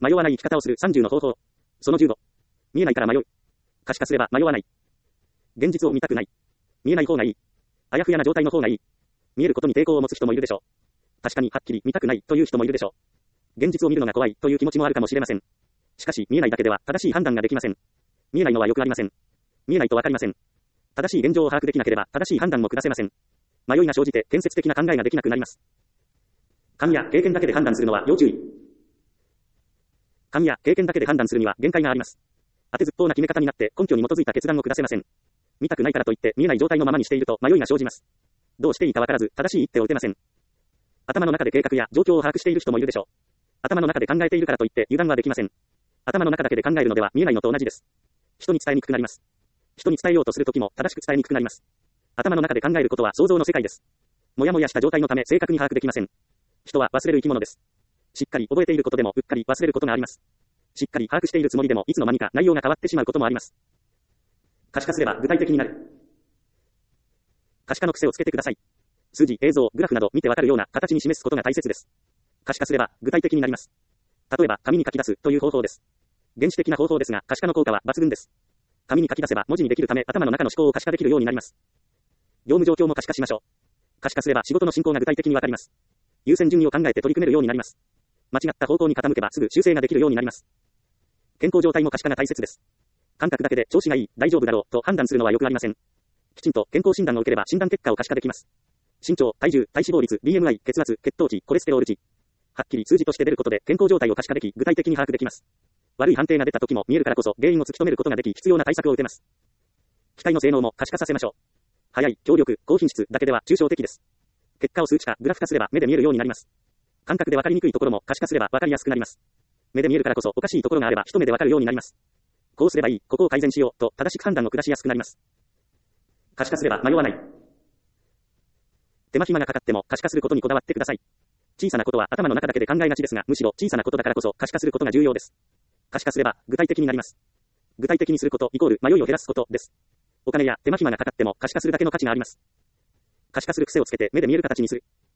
迷わない生き方をする30の方法。その15。見えないから迷う。可視化すれば迷わない。現実を見たくない。見えない方がいい。あやふやな状態の方がいい。見えることに抵抗を持つ人もいるでしょう。確かにはっきり見たくないという人もいるでしょう。現実を見るのが怖いという気持ちもあるかもしれません。しかし見えないだけでは正しい判断ができません。見えないのはよくありません。見えないとわかりません。正しい現状を把握できなければ正しい判断も下せません。迷いが生じて建設的な考えができなくなります。勘や経験だけで判断するのは要注意。勘や経験だけで判断するには限界があります。当てずっぽうな決め方になって根拠に基づいた決断を下せません。見たくないからといって見えない状態のままにしていると迷いが生じます。どうしていいかわからず正しい一手を打てません。頭の中で計画や状況を把握している人もいるでしょう。頭の中で考えているからといって油断はできません。頭の中だけで考えるのでは見えないのと同じです。人に伝えにくくなります。人に伝えようとするときも正しく伝えにくくなります。頭の中で考えることは想像の世界です。もやもやした状態のため正確に把握できません。人は忘れる生き物です。しっかり覚えていることでもうっかり忘れることがあります。しっかり把握しているつもりでもいつの間にか内容が変わってしまうこともあります。可視化すれば具体的になる。可視化の癖をつけてください。数字、映像、グラフなど見てわかるような形に示すことが大切です。可視化すれば具体的になります。例えば紙に書き出すという方法です。原始的な方法ですが可視化の効果は抜群です。紙に書き出せば文字にできるため頭の中の思考を可視化できるようになります。業務状況も可視化しましょう。可視化すれば仕事の進行が具体的にわかります。優先順位を考えて取り組めるようになります。間違った方向に傾けばすぐ修正ができるようになります。健康状態も可視化が大切です。感覚だけで調子がいい、大丈夫だろうと判断するのはよくありません。きちんと健康診断を受ければ診断結果を可視化できます。身長、体重、体脂肪率、BMI、血圧、血糖値、コレステロール値。はっきり数字として出ることで健康状態を可視化でき具体的に把握できます。悪い判定が出た時も見えるからこそ原因を突き止めることができ必要な対策を打てます。機械の性能も可視化させましょう。速い、強力、高品質だけでは抽象的です。結果を数値化、グラフ化すれば目で見えるようになります。感覚で分かりにくいところも可視化すれば分かりやすくなります。目で見えるからこそおかしいところがあれば一目で分かるようになります。こうすればいい、ここを改善しようと正しく判断を下しやすくなります。可視化すれば迷わない。手間暇がかかっても可視化することにこだわってください。小さなことは頭の中だけで考えがちですが、むしろ小さなことだからこそ可視化することが重要です。可視化すれば具体的になります。具体的にすることイコール迷いを減らすことです。お金や手間暇がかかっても可視化するだけの価値があります。可視化する癖をつけて目で見える形にする。